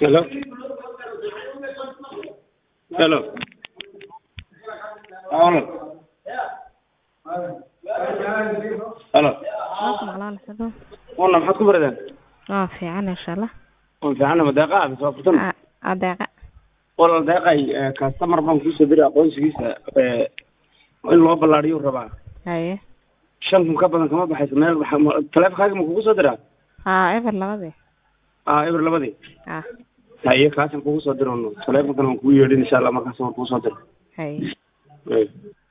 Hello. Hello. Hello. Hello. على الحدود. والله maxaad ku baradeen fiican insha Allah. oo fiican ma deeqa ah soo furtan Adeeqa. wala deeqay customer baan ku soo diray aqoonsigiisa in loo ballaariyo rabaa Haye. 5 ka badan kama baxayso meel taleefankaaga ma kugu soo diraa Ever labadii. eber labadii haye kaasan kugu soo dirono taleefankan aan kugu yeedhin insha Allah markaas waan kugu soo diray Haye.